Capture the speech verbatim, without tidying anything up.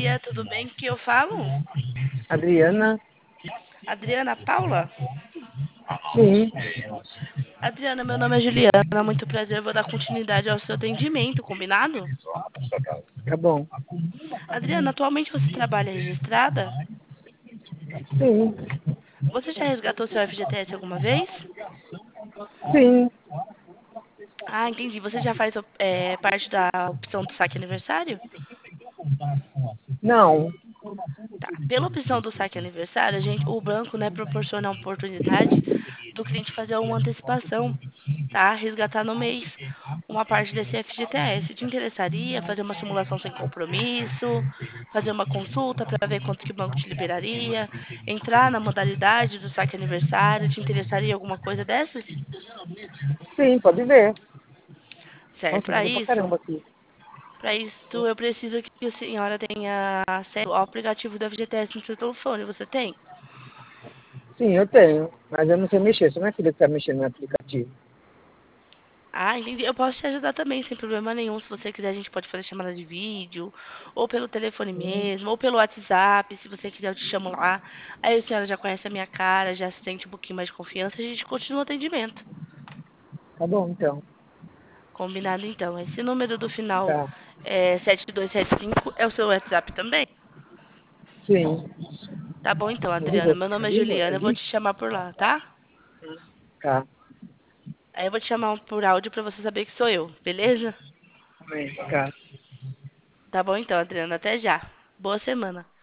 dia, tudo bem? Que eu falo? Adriana? Adriana Paula? Sim, Adriana, meu nome é Juliana, muito prazer, eu vou dar continuidade ao seu atendimento, combinado? tá bom. Adriana, atualmente você trabalha registrada? Sim, Você já resgatou seu F G T S alguma vez? sim. Ah, entendi. Você já faz é, parte da opção do saque aniversário? Não, Tá. Pela opção do saque aniversário, a gente, o banco, né, proporciona a oportunidade do cliente fazer uma antecipação, tá? Resgatar no mês uma parte desse F G T S. Te interessaria fazer uma simulação sem compromisso, fazer uma consulta para ver quanto que o banco te liberaria, entrar na modalidade do saque aniversário? Te interessaria alguma coisa dessas? sim, pode ver. Certo. Nossa, Para vou pra isso, caramba aqui. para isso eu preciso que a senhora tenha acesso ao aplicativo do F G T S no seu telefone. Você tem? Sim, eu tenho, mas eu não sei mexer. Sou minha filha que tá mexendo no aplicativo. Ah, entendi. Eu posso te ajudar também, sem problema nenhum. Se você quiser, a gente pode fazer chamada de vídeo, ou pelo telefone mesmo, ou pelo WhatsApp. Se você quiser, eu te chamo lá. Aí a senhora já conhece a minha cara, já se sente um pouquinho mais de confiança, a gente continua o atendimento. Tá bom, então. Combinado, então. Esse número do final Tá. é sete dois sete cinco é o seu WhatsApp também? Sim. Tá bom, então, Adriana. Nossa, Meu nome é aí, moça, Juliana, eu vou ali? te chamar por lá, tá? Tá. Aí eu vou te chamar por áudio pra você saber que sou eu, beleza? Também, tá. Tá bom, então, Adriana. Até já. Boa semana.